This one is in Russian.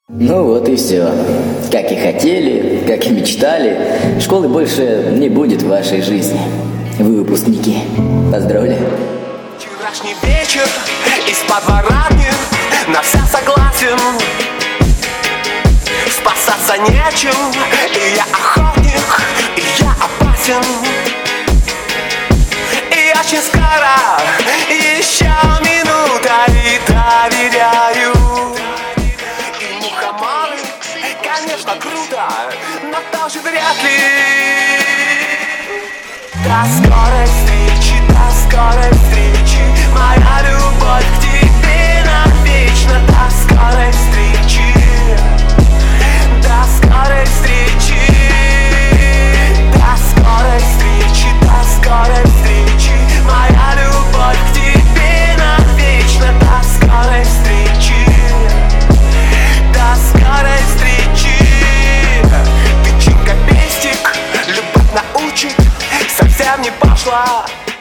Ну вот и все. Как и хотели, как и мечтали, школы больше не будет в вашей жизни. Вы выпускники. Поздравляю. Вчерашний вечер из подворотни на вся согласен. Спасаться нечем, и я охотник, и я опасен. И очень скоро, еще минута, и доверяю. И мухоморы, конечно, круто, но тоже вряд ли. До скорой встречи, моя любовь к тебе навечно. До скорой встречи, до скорой встречи, до скорой встречи, до скорой встречи, моя любовь к тебе навечно. До скорой встречи, до скорой встречи. Ты чинка пестик, любовь научит, совсем не пошла.